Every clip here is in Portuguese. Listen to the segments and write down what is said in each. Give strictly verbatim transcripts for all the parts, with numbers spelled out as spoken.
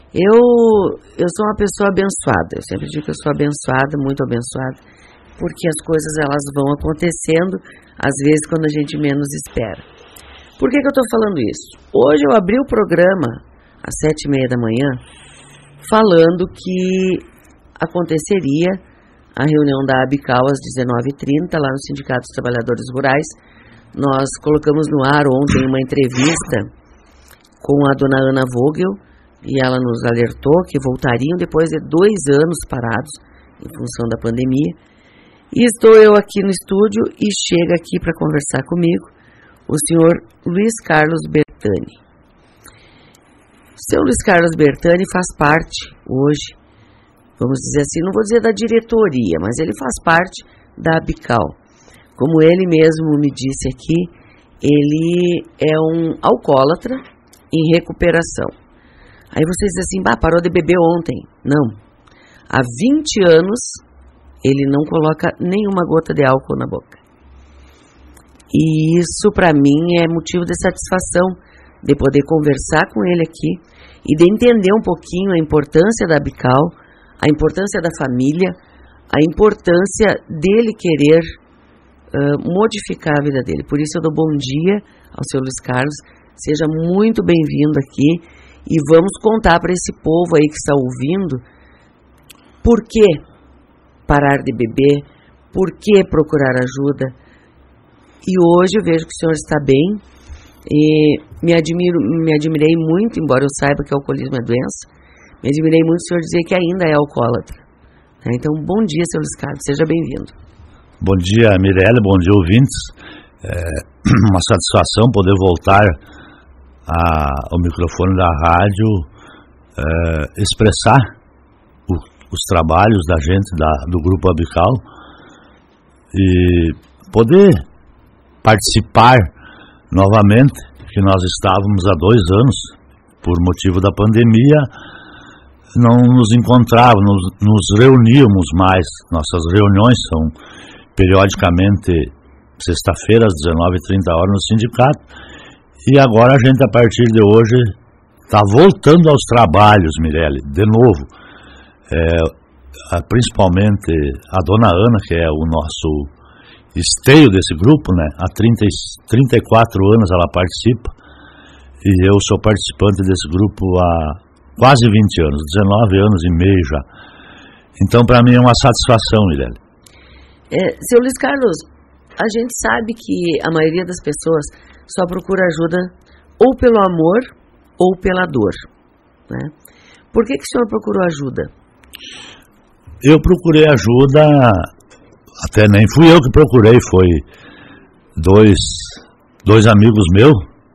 Eu, eu sou uma pessoa abençoada, eu sempre digo que eu sou abençoada, muito abençoada, porque as coisas elas vão acontecendo, às vezes quando a gente menos espera. Por que que eu estou falando isso? Hoje eu abri o programa, às sete e meia da manhã, falando que aconteceria a reunião da ABICAL às dezenove e trinta, lá no Sindicato dos Trabalhadores Rurais. Nós colocamos no ar ontem uma entrevista com a dona Ana Vogel, e ela nos alertou que voltariam depois de dois anos parados em função da pandemia. E estou eu aqui no estúdio e chega aqui para conversar comigo o senhor Luiz Carlos Bertani. O senhor Luiz Carlos Bertani faz parte hoje, vamos dizer assim, não vou dizer da diretoria, mas ele faz parte da ABICAL. Como ele mesmo me disse aqui, ele é um alcoólatra em recuperação. Aí vocês dizem assim, bah, parou de beber ontem. Não. Há vinte anos, ele não coloca nenhuma gota de álcool na boca. E isso, para mim, é motivo de satisfação, de poder conversar com ele aqui e de entender um pouquinho a importância da ABICAL, a importância da família, a importância dele querer uh, modificar a vida dele. Por isso, eu dou bom dia ao senhor Luiz Carlos. Seja muito bem-vindo aqui. E vamos contar para esse povo aí que está ouvindo por que parar de beber, por que procurar ajuda. E hoje eu vejo que o senhor está bem e me, admiro, me admirei muito, embora eu saiba que o alcoolismo é doença, me admirei muito o senhor dizer que ainda é alcoólatra. Então, bom dia, senhor Luiz Carlos, seja bem-vindo. Bom dia, Mirelle, bom dia, ouvintes. É uma satisfação poder voltar A, ao microfone da rádio, é, expressar o, os trabalhos da gente, da, do Grupo ABICAL, e poder participar novamente, que nós estávamos há dois anos, por motivo da pandemia, não nos encontrávamos, nos, nos reuníamos mais. Nossas reuniões são periodicamente, sexta-feira, às dezenove e trinta horas, no sindicato. E agora a gente, a partir de hoje, está voltando aos trabalhos, Mirelle, de novo. É, principalmente a dona Ana, que é o nosso esteio desse grupo, né? Há trinta, trinta e quatro anos ela participa, e eu sou participante desse grupo há quase vinte anos, dezenove anos e meio já. Então, para mim é uma satisfação, Mirelle. É, seu Luiz Carlos, a gente sabe que a maioria das pessoas só procura ajuda ou pelo amor ou pela dor, né? Por que que o senhor procurou ajuda? Eu procurei ajuda, até nem fui eu que procurei, foi dois, dois amigos meus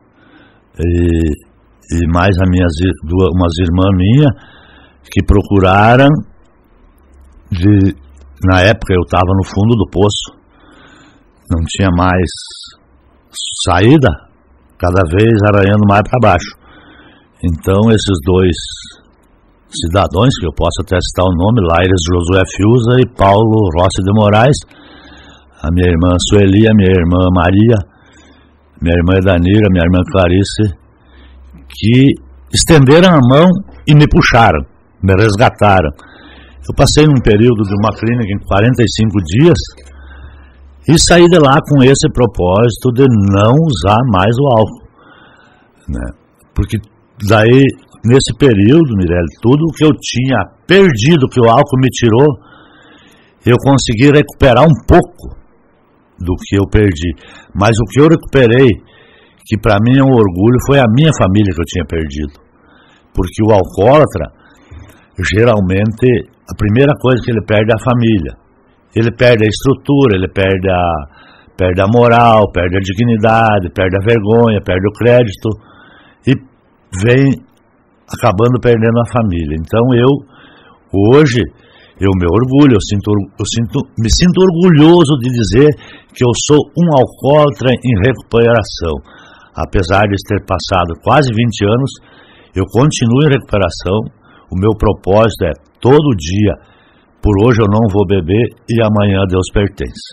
e, e mais as minhas, duas, umas irmãs minhas que procuraram. De, na época eu estava no fundo do poço, não tinha mais saída, cada vez arranhando mais para baixo. Então esses dois cidadãos, que eu posso até citar o nome, Laires Josué Fiuza e Paulo Rossi de Moraes, a minha irmã Sueli, a minha irmã Maria, minha irmã Danira, minha irmã Clarice, que estenderam a mão e me puxaram, me resgataram. Eu passei num período de uma clínica em quarenta e cinco dias, e saí de lá com esse propósito de não usar mais o álcool, né? Porque daí, nesse período, Mirelle, tudo o que eu tinha perdido, que o álcool me tirou, eu consegui recuperar um pouco do que eu perdi. Mas o que eu recuperei, que para mim é um orgulho, foi a minha família que eu tinha perdido. Porque o alcoólatra, geralmente, a primeira coisa que ele perde é a família. Ele perde a estrutura, ele perde a, perde a moral, perde a dignidade, perde a vergonha, perde o crédito e vem acabando perdendo a família. Então eu, hoje, eu me orgulho, eu, sinto, eu sinto, me sinto orgulhoso de dizer que eu sou um alcoólatra em recuperação. Apesar de ter passado quase vinte anos, eu continuo em recuperação. O meu propósito é todo dia, por hoje eu não vou beber e amanhã Deus pertence.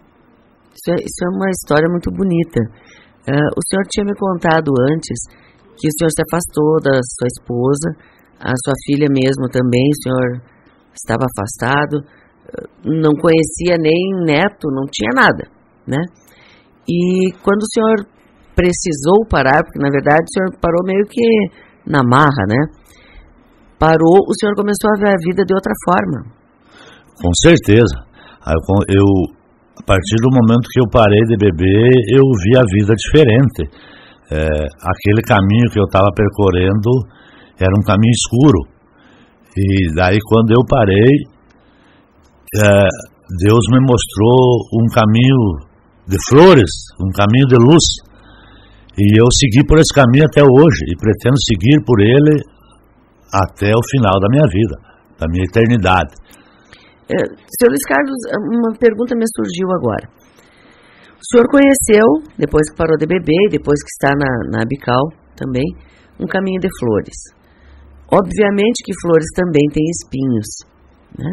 Isso é, isso é uma história muito bonita. Uh, o senhor tinha me contado antes que o senhor se afastou da sua esposa, a sua filha mesmo também, o senhor estava afastado, não conhecia nem neto, não tinha nada, né? E quando o senhor precisou parar, porque na verdade o senhor parou meio que na marra, né? Parou, o senhor começou a ver a vida de outra forma. Com certeza. Eu, eu, a partir do momento que eu parei de beber, eu vi a vida diferente. É, aquele caminho que eu estava percorrendo era um caminho escuro. E daí quando eu parei, é, Deus me mostrou um caminho de flores, um caminho de luz. E eu segui por esse caminho até hoje, e pretendo seguir por ele até o final da minha vida, da minha eternidade. É, senhor Luiz Carlos, uma pergunta me surgiu agora. O senhor conheceu, depois que parou de beber, depois que está na, na Abical também, um caminho de flores. Obviamente que flores também têm espinhos, né?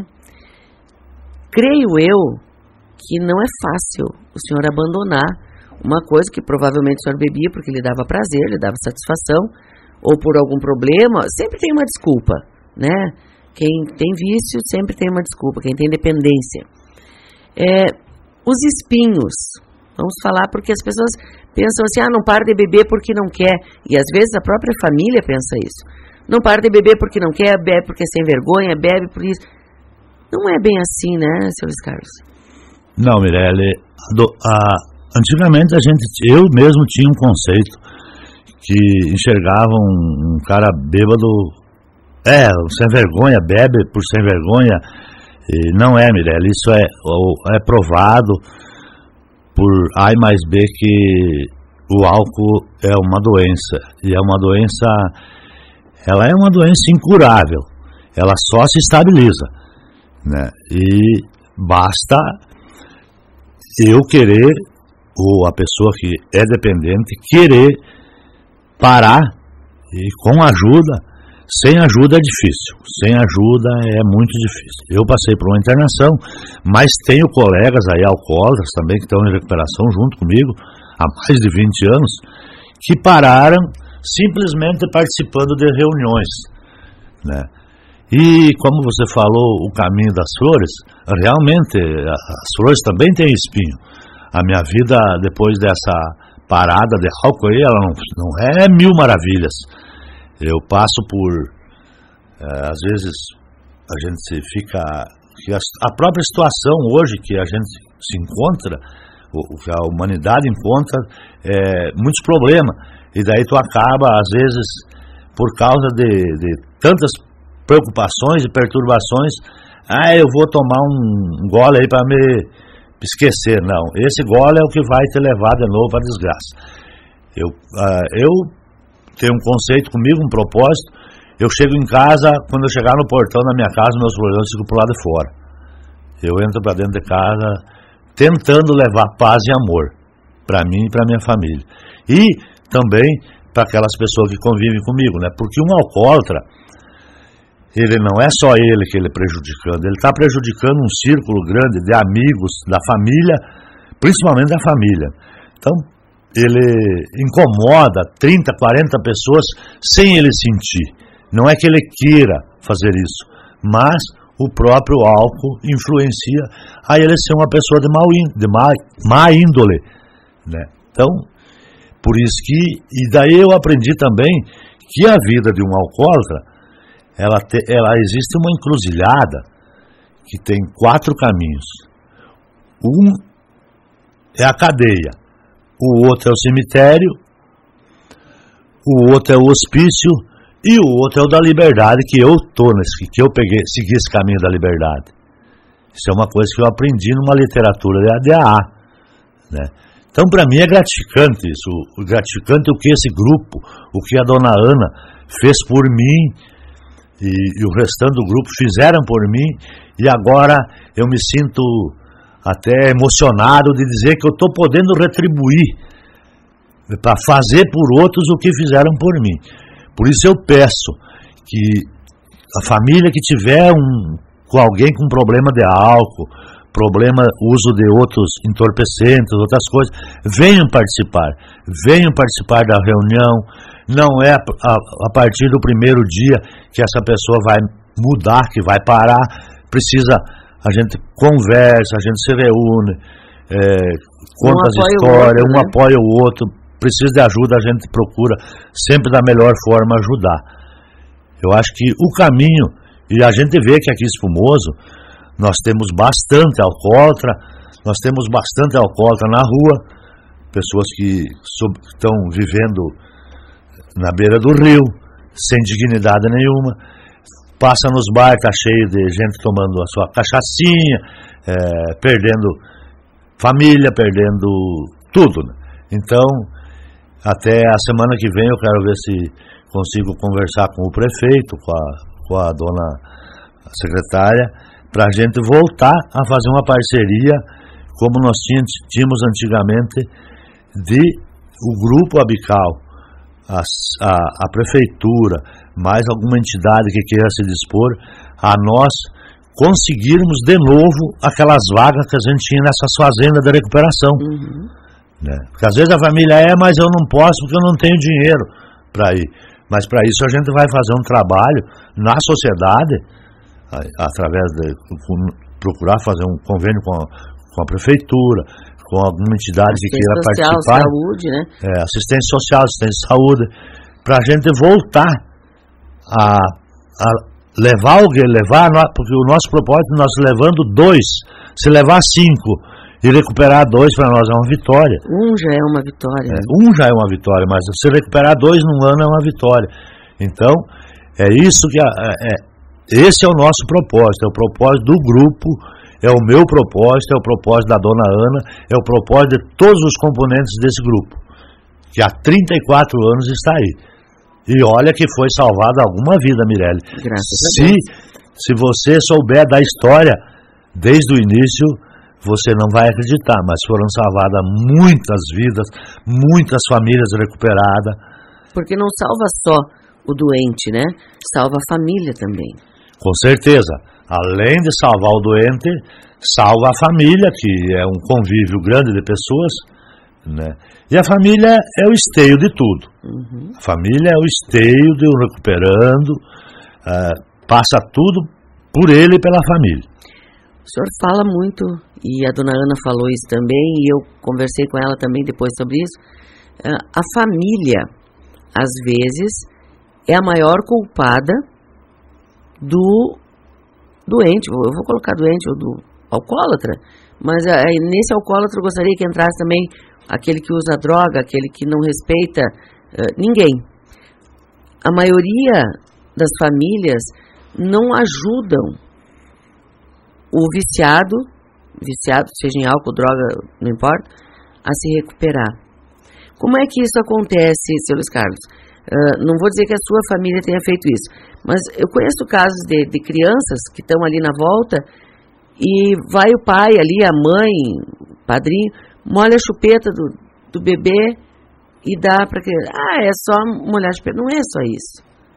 Creio eu que não é fácil o senhor abandonar uma coisa que provavelmente o senhor bebia porque lhe dava prazer, lhe dava satisfação, ou por algum problema, sempre tem uma desculpa, né? Quem tem vício sempre tem uma desculpa, quem tem dependência. É, os espinhos, vamos falar, porque as pessoas pensam assim, ah, não para de beber porque não quer, e às vezes a própria família pensa isso. Não para de beber porque não quer, bebe porque é sem vergonha, bebe por isso. Não é bem assim, né, senhor Luiz Carlos? Não, Mirelle, do, a, antigamente a gente, eu mesmo tinha um conceito que enxergava um, um cara bêbado, é, sem vergonha, bebe por sem vergonha. E não é, Mirelle, isso é, é provado por A mais B que o álcool é uma doença, e é uma doença, ela é uma doença incurável, ela só se estabiliza, né? E basta eu querer, ou a pessoa que é dependente, querer parar, e com ajuda. Sem ajuda é difícil, sem ajuda é muito difícil. Eu passei por uma internação, mas tenho colegas aí, alcoólatras também, que estão em recuperação junto comigo, há mais de vinte anos, que pararam simplesmente participando de reuniões, né? E como você falou, o caminho das flores, realmente as flores também têm espinho. A minha vida depois dessa parada de álcool aí, ela não, não é mil maravilhas. Eu passo por, é, às vezes, a gente fica, a própria situação hoje que a gente se encontra, o que a humanidade encontra, é, muitos problemas, e daí tu acaba, às vezes, por causa de, de tantas preocupações e perturbações, ah, eu vou tomar um gole aí para me esquecer. Não, esse gole é o que vai te levar de novo à desgraça. Eu, uh, eu tenho um conceito comigo, um propósito. Eu chego em casa, quando eu chegar no portão da minha casa, meus problemas ficam pro lado de fora. Eu entro para dentro de casa tentando levar paz e amor para mim e para minha família. E também para aquelas pessoas que convivem comigo, né? Porque um alcoólatra, ele não é só ele que ele é prejudicando, ele está prejudicando um círculo grande de amigos, da família, principalmente da família. Então, ele incomoda trinta, quarenta pessoas sem ele sentir. Não é que ele queira fazer isso, mas o próprio álcool influencia a ele ser uma pessoa de, mau índole, de má, má índole, né? Então, por isso que, e daí eu aprendi também que a vida de um alcoólatra, ela, te, ela existe uma encruzilhada que tem quatro caminhos. Um é a cadeia, o outro é o cemitério, o outro é o hospício e o outro é o da liberdade, que eu tô nesse, que eu peguei, segui esse caminho da liberdade. Isso é uma coisa que eu aprendi numa literatura de A D A, né? Então, para mim é gratificante isso, o gratificante o que esse grupo, o que a dona Ana fez por mim e, e o restante do grupo fizeram por mim, e agora eu me sinto até emocionado de dizer que eu estou podendo retribuir para fazer por outros o que fizeram por mim. Por isso eu peço que a família que tiver um, com alguém com problema de álcool, problema, uso de outros entorpecentes, outras coisas, venham participar, venham participar da reunião, Não é a, a, a partir do primeiro dia que essa pessoa vai mudar, que vai parar. Precisa, a gente conversa, a gente se reúne, é, conta as histórias, um apoia o outro. Precisa de ajuda, a gente procura sempre da melhor forma ajudar. Eu acho que o caminho, e a gente vê que aqui em Espumoso nós temos bastante alcoólatra, nós temos bastante alcoólatra na rua, pessoas que sob, estão vivendo na beira do rio, sem dignidade nenhuma, passa nos bares, está cheio de gente tomando a sua cachaçinha, é, perdendo família, perdendo tudo, né? Então, até a semana que vem eu quero ver se consigo conversar com o prefeito, com a, com a dona secretária, para a gente voltar a fazer uma parceria como nós tínhamos antigamente, de o Grupo Abical, a, a, a prefeitura, mais alguma entidade que queira se dispor, a nós conseguirmos de novo aquelas vagas que a gente tinha nessas fazendas de recuperação. Uhum. Né? Porque às vezes a família é, mas eu não posso porque eu não tenho dinheiro para ir. Mas para isso a gente vai fazer um trabalho na sociedade, através de procurar fazer um convênio com a, com a prefeitura, com alguma entidade que queira social, participar. Saúde, né? É, assistência social, assistência de saúde, para a gente voltar a, a levar alguém, levar, porque o nosso propósito, nós levando dois, se levar cinco e recuperar dois, para nós é uma vitória. Um já é uma vitória. É, um já é uma vitória, mas se recuperar dois num ano é uma vitória. Então, é isso que... A, é, esse é o nosso propósito, é o propósito do grupo, é o meu propósito, é o propósito da dona Ana, é o propósito de todos os componentes desse grupo, que há trinta e quatro anos está aí. E olha que foi salvada alguma vida, Mirelle. Graças a se, se você souber da história desde o início, você não vai acreditar, mas foram salvadas muitas vidas, muitas famílias recuperadas. Porque não salva só o doente, né? Salva a família também. Com certeza, além de salvar o doente, salva a família, que é um convívio grande de pessoas, né? E a família é o esteio de tudo. Uhum. A família é o esteio de um recuperando, uh, passa tudo por ele e pela família. O senhor fala muito, e a dona Ana falou isso também, e eu conversei com ela também depois sobre isso. Uh, a família, às vezes, é a maior culpada do doente, eu vou colocar doente ou do alcoólatra, mas aí, nesse alcoólatra eu gostaria que entrasse também aquele que usa droga, aquele que não respeita uh, ninguém. A maioria das famílias não ajudam o viciado, viciado, seja em álcool, droga, não importa, a se recuperar. Como é que isso acontece, seu Luiz Carlos? Uh, não vou dizer que a sua família tenha feito isso, mas eu conheço casos de, de crianças que estão ali na volta e vai o pai ali, a mãe, o padrinho, molha a chupeta do, do bebê e dá para que... Ah, é só molhar a chupeta. Não é só isso.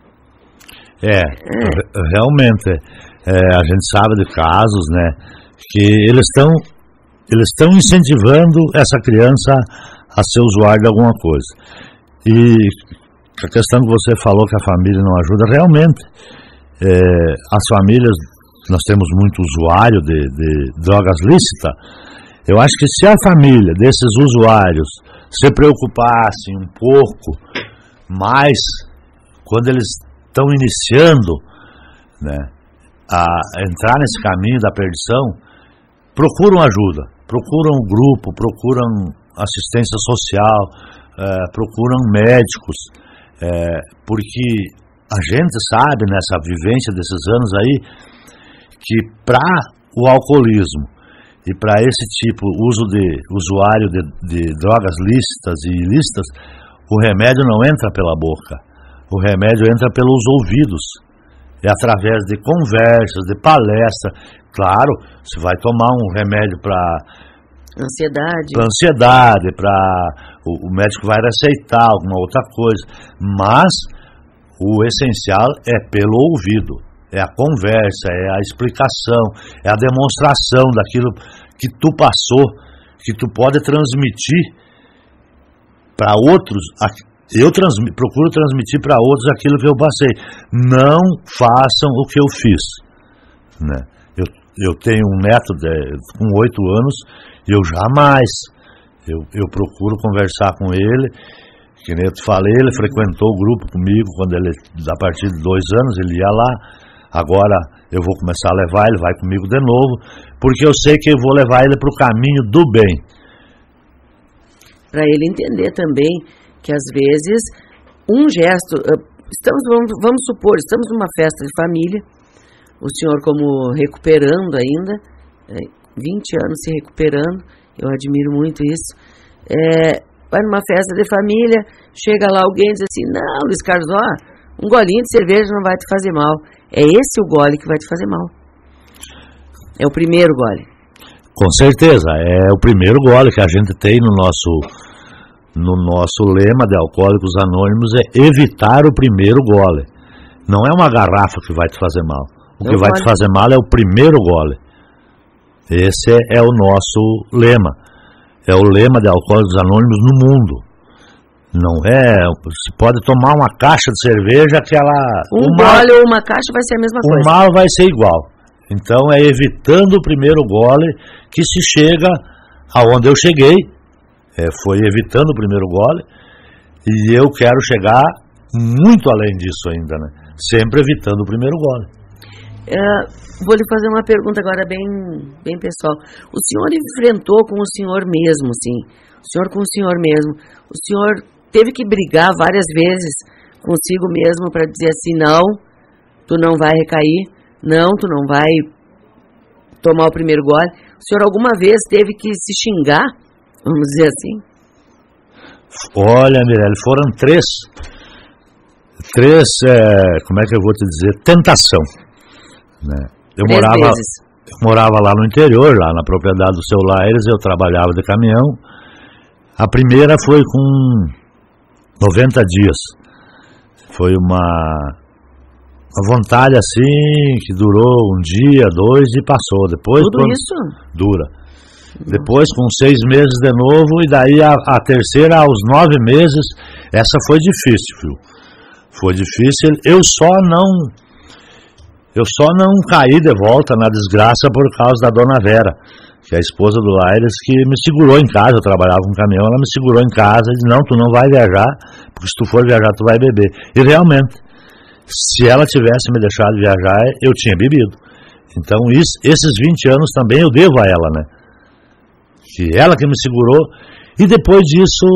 É, é. realmente, é, a gente sabe de casos, né, que eles estão eles estão incentivando essa criança a ser usuário de alguma coisa. E a questão que você falou que a família não ajuda, realmente, é, as famílias, nós temos muito usuário de, de drogas lícitas. Eu acho que se a família desses usuários se preocupasse um pouco mais, quando eles estão iniciando, né, a entrar nesse caminho da perdição, procuram ajuda, procuram um grupo, procuram assistência social, é, procuram médicos, É, porque a gente sabe, nessa vivência desses anos aí, que para o alcoolismo e para esse tipo, uso de usuário de, de drogas lícitas e ilícitas, o remédio não entra pela boca, o remédio entra pelos ouvidos, é através de conversas, de palestra. Claro, você vai tomar um remédio para ansiedade, para ansiedade, para o, o médico vai receitar alguma outra coisa, mas o essencial é pelo ouvido, é a conversa, é a explicação, é a demonstração daquilo que tu passou, que tu pode transmitir para outros eu transmi, procuro transmitir para outros aquilo que eu passei. Não façam o que eu fiz, né? Eu, eu tenho um neto de, com oito anos e eu jamais, eu, eu procuro conversar com ele, que nem eu te falei, ele frequentou o grupo comigo quando ele, a partir de dois anos, ele ia lá. Agora eu vou começar a levar, ele vai comigo de novo, porque eu sei que eu vou levar ele para o caminho do bem. Para ele entender também que às vezes um gesto, estamos, vamos, vamos supor, estamos numa festa de família, o senhor como recuperando ainda, vinte anos se recuperando, eu admiro muito isso, é, vai numa festa de família, chega lá alguém e diz assim, não, Luiz Carlos, ó, um golinho de cerveja não vai te fazer mal. É esse o gole que vai te fazer mal. É o primeiro gole. Com certeza, é o primeiro gole que a gente tem no nosso, no nosso lema de Alcoólicos Anônimos, é evitar o primeiro gole. Não é uma garrafa que vai te fazer mal. O que vai te fazer mal é o primeiro gole. Esse é, é o nosso lema. É o lema de Alcoólicos Anônimos no mundo. Não é, você pode tomar uma caixa de cerveja que ela... Um gole ou uma caixa vai ser a mesma coisa. O mal vai ser igual. Então é evitando o primeiro gole que se chega aonde eu cheguei. É, foi evitando o primeiro gole. E eu quero chegar muito além disso ainda, né? Sempre evitando o primeiro gole. É, vou lhe fazer uma pergunta agora bem, bem pessoal. O senhor enfrentou com o senhor mesmo, sim. O senhor com o senhor mesmo. O senhor teve que brigar várias vezes consigo mesmo para dizer assim, não, tu não vai recair, não, tu não vai tomar o primeiro gole. O senhor alguma vez teve que se xingar, vamos dizer assim? Olha, Mirelle, foram três, três, é, como é que eu vou te dizer, tentação, né? Eu três morava, vezes. eu morava lá no interior, lá na propriedade do seu Laires, eu trabalhava de caminhão. A primeira foi com noventa dias. Foi uma, uma vontade assim, que durou um dia, dois e passou. Depois, Tudo quando, isso? Dura. Depois, com seis meses de novo, e daí a, a terceira, aos nove meses, essa foi difícil, viu? Foi difícil. Eu só não, eu só não caí de volta na desgraça por causa da dona Vera, que é a esposa do Laires, que me segurou em casa. Eu trabalhava com caminhão, ela me segurou em casa e disse, não, tu não vai viajar, porque se tu for viajar, tu vai beber. E realmente, se ela tivesse me deixado viajar, eu tinha bebido. Então, isso, esses vinte anos também eu devo a ela, né? Que ela que me segurou. E depois disso,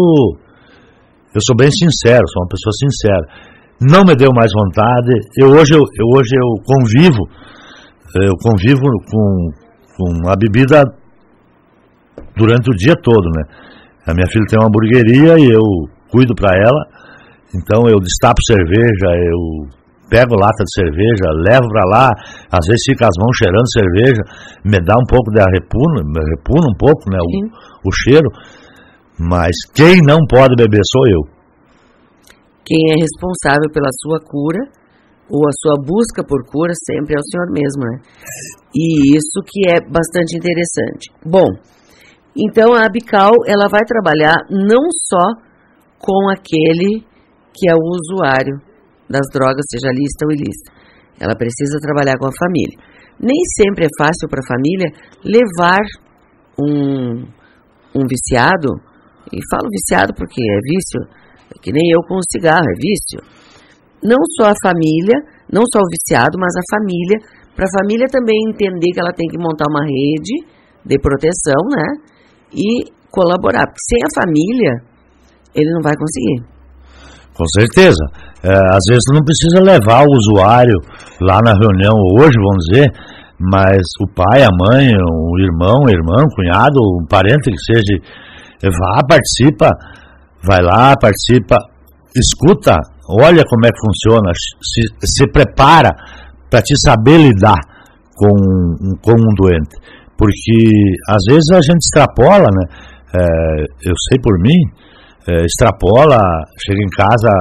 eu sou bem sincero, sou uma pessoa sincera. Não me deu mais vontade. Eu, hoje, eu, eu, hoje eu convivo, eu convivo com, com a bebida durante o dia todo, né? A minha filha tem uma hamburgueria e eu cuido para ela, então eu destapo cerveja, eu pego lata de cerveja, levo para lá, às vezes fica as mãos cheirando cerveja, me dá um pouco de repuna, me repuna um pouco, né, o, o cheiro, mas quem não pode beber sou eu. Quem é responsável pela sua cura ou a sua busca por cura sempre é o senhor mesmo, né? E isso que é bastante interessante. Bom, então a Abical, ela vai trabalhar não só com aquele que é o usuário das drogas, seja lícita ou ilícita. Ela precisa trabalhar com a família. Nem sempre é fácil para a família levar um, um viciado, e falo viciado porque é vício, que nem eu com o cigarro, é vício. Não só a família, não só o viciado, mas a família, para a família também entender que ela tem que montar uma rede de proteção, né? E colaborar, porque sem a família, ele não vai conseguir. Com certeza. É, às vezes não precisa levar o usuário lá na reunião hoje, vamos dizer, mas o pai, a mãe, o irmão, a irmã, o cunhado, um parente que seja, vá, participa, vai lá, participa, escuta, olha como é que funciona, se, se prepara para te saber lidar com, com um doente. Porque às vezes a gente extrapola, né? É, eu sei por mim, é, extrapola, chega em casa,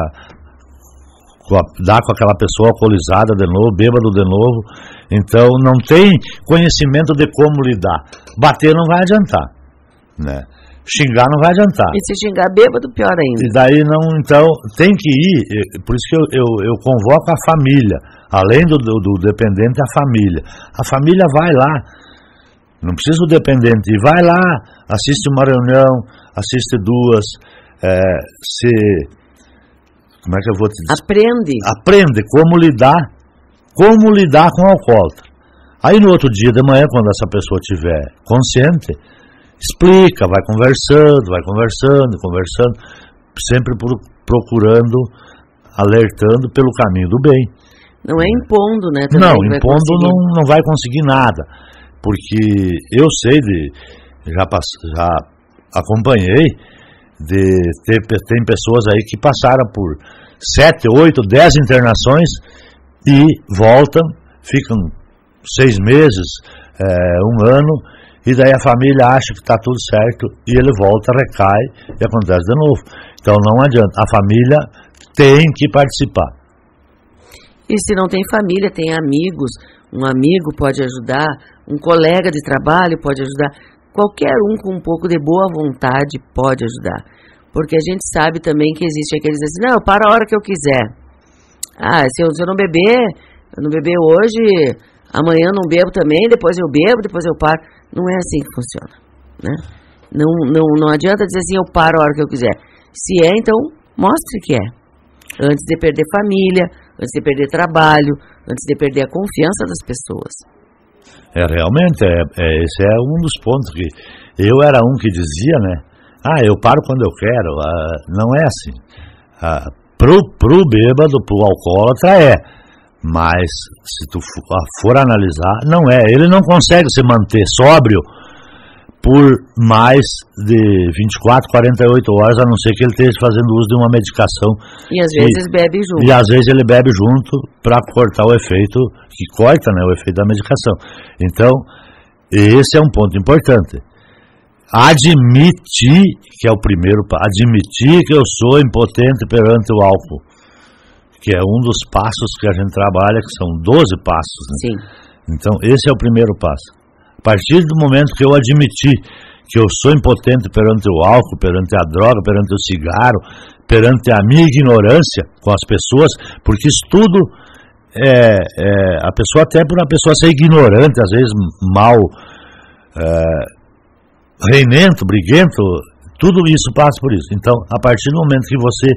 com a, dá com aquela pessoa alcoolizada de novo, bêbado de novo, então não tem conhecimento de como lidar. Bater não vai adiantar, né? xingar não vai adiantar. E se xingar bêbado, pior ainda. E daí não, então, tem que ir, por isso que eu, eu, eu convoco a família, além do, do, do dependente, a família. A família vai lá, não precisa do dependente, vai lá, assiste uma reunião, assiste duas, é, se, como é que eu vou te dizer? Aprende. Aprende como lidar, como lidar com o alcoólatra. Aí no outro dia de manhã, quando essa pessoa estiver consciente, explica, vai conversando, vai conversando, conversando, sempre procurando, alertando pelo caminho do bem. Não é impondo, né? Também não, impondo não, não vai conseguir nada, porque eu sei de, já, já acompanhei, de ter, tem pessoas aí que passaram por sete, oito, dez internações e voltam, ficam seis meses, é, um ano, e daí a família acha que está tudo certo, e ele volta, recai, e acontece de novo. Então não adianta, a família tem que participar. E se não tem família, tem amigos, um amigo pode ajudar, um colega de trabalho pode ajudar, qualquer um com um pouco de boa vontade pode ajudar. Porque a gente sabe também que existe aqueles assim, não, eu paro a hora que eu quiser. Ah, se eu, se eu não beber, eu não beber hoje, amanhã eu não bebo também, depois eu bebo, depois eu paro. Não é assim que funciona, né? Não, não, não adianta dizer assim, eu paro a hora que eu quiser. Se é, então, mostre que é. Antes de perder família, antes de perder trabalho, antes de perder a confiança das pessoas. É, realmente, é, é, esse é um dos pontos que eu era um que dizia, né? Ah, eu paro quando eu quero. Ah, não é assim. Ah, pro, pro bêbado, pro alcoólatra é. Mas, se tu for analisar, não é. Ele não consegue se manter sóbrio por mais de vinte e quatro, quarenta e oito horas, a não ser que ele esteja fazendo uso de uma medicação. E às vezes e, bebe junto. E às vezes ele bebe junto para cortar o efeito, que corta, né, o efeito da medicação. Então, esse é um ponto importante. Admitir, que é o primeiro, admitir que eu sou impotente perante o álcool, que é um dos passos que a gente trabalha, que são doze passos, né? Sim. Então, esse é o primeiro passo. A partir do momento que eu admitir que eu sou impotente perante o álcool, perante a droga, perante o cigarro, perante a minha ignorância com as pessoas, porque isso tudo, é, é, a pessoa, até por uma pessoa ser ignorante, às vezes mal, é, reinento, briguento, tudo isso passa por isso. Então, a partir do momento que você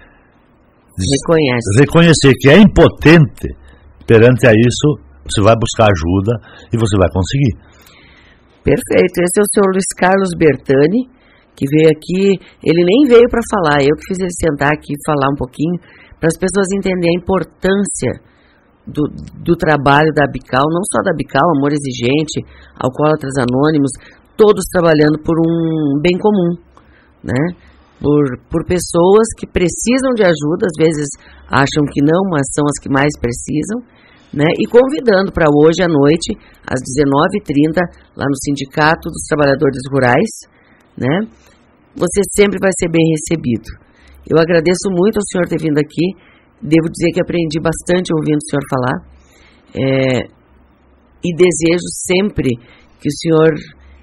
Reconhece. reconhecer que é impotente perante a isso, você vai buscar ajuda e você vai conseguir. Perfeito. Esse é o senhor Luiz Carlos Bertani, que veio aqui. Ele nem veio para falar, eu que fiz ele sentar aqui e falar um pouquinho, para as pessoas entenderem a importância do, do trabalho da Abical, não só da Abical, Amor Exigente, Alcoólatras Anônimos, todos trabalhando por um bem comum, né? Por, por pessoas que precisam de ajuda, às vezes acham que não, mas são as que mais precisam, né? E convidando para hoje à noite, às dezenove e trinta, lá no Sindicato dos Trabalhadores Rurais, né? Você sempre vai ser bem recebido. Eu agradeço muito ao senhor ter vindo aqui, devo dizer que aprendi bastante ouvindo o senhor falar, é, e desejo sempre que o senhor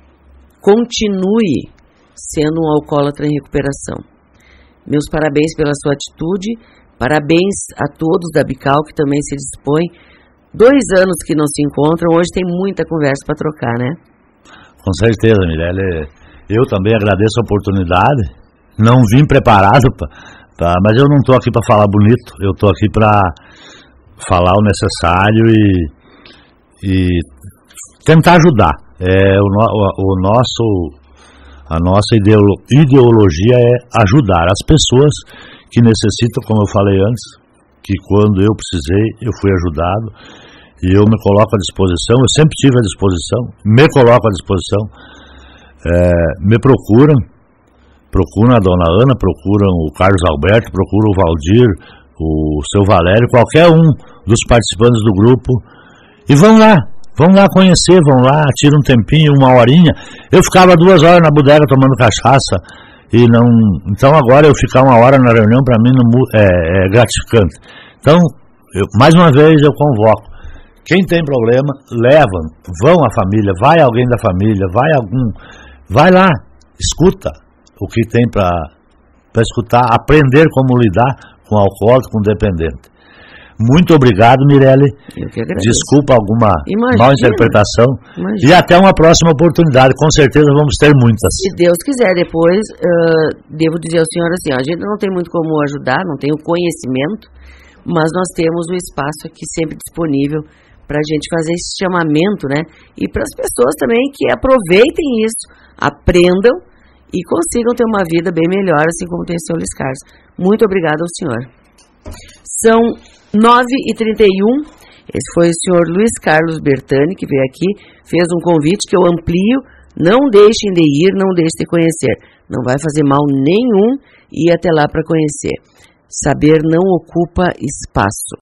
continue sendo um alcoólatra em recuperação. Meus parabéns pela sua atitude, parabéns a todos da Abical que também se dispõem. Dois anos que não se encontram, hoje tem muita conversa para trocar, né? Com certeza, Mirelle. Eu também agradeço a oportunidade. Não vim preparado, pra, mas eu não estou aqui para falar bonito, eu estou aqui para falar o necessário e, e tentar ajudar. É, o, o, o nosso... A nossa ideologia é ajudar as pessoas que necessitam, como eu falei antes, que quando eu precisei, eu fui ajudado, e eu me coloco à disposição, eu sempre tive à disposição, me coloco à disposição, é, me procuram, procuram a dona Ana, procuram o Carlos Alberto, procuram o Valdir, o seu Valério, qualquer um dos participantes do grupo, e vão lá. Vão lá conhecer, vão lá, tira um tempinho, uma horinha. Eu ficava duas horas na bodega tomando cachaça e não. Então agora eu ficar uma hora na reunião para mim não, é, é gratificante. Então, eu, mais uma vez eu convoco. Quem tem problema, levam, vão a família, vai alguém da família, vai algum, vai lá escuta o que tem para escutar, aprender como lidar com o alcoólico, com o dependente. Muito obrigado, Mirelle. Eu que agradeço. Desculpa alguma Imagina, mal interpretação. Imagina. E até uma próxima oportunidade. Com certeza vamos ter muitas. Se Deus quiser, depois, uh, devo dizer ao senhor assim, ó, a gente não tem muito como ajudar, não tem o conhecimento, mas nós temos o espaço aqui sempre disponível para a gente fazer esse chamamento, né? E para as pessoas também que aproveitem isso, aprendam e consigam ter uma vida bem melhor, assim como tem o senhor Luiz Carlos. Muito obrigado ao senhor. São nove e trinta e um, esse foi o senhor Luiz Carlos Bertani, que veio aqui, fez um convite que eu amplio, não deixem de ir, não deixem de conhecer, não vai fazer mal nenhum ir até lá para conhecer. Saber não ocupa espaço.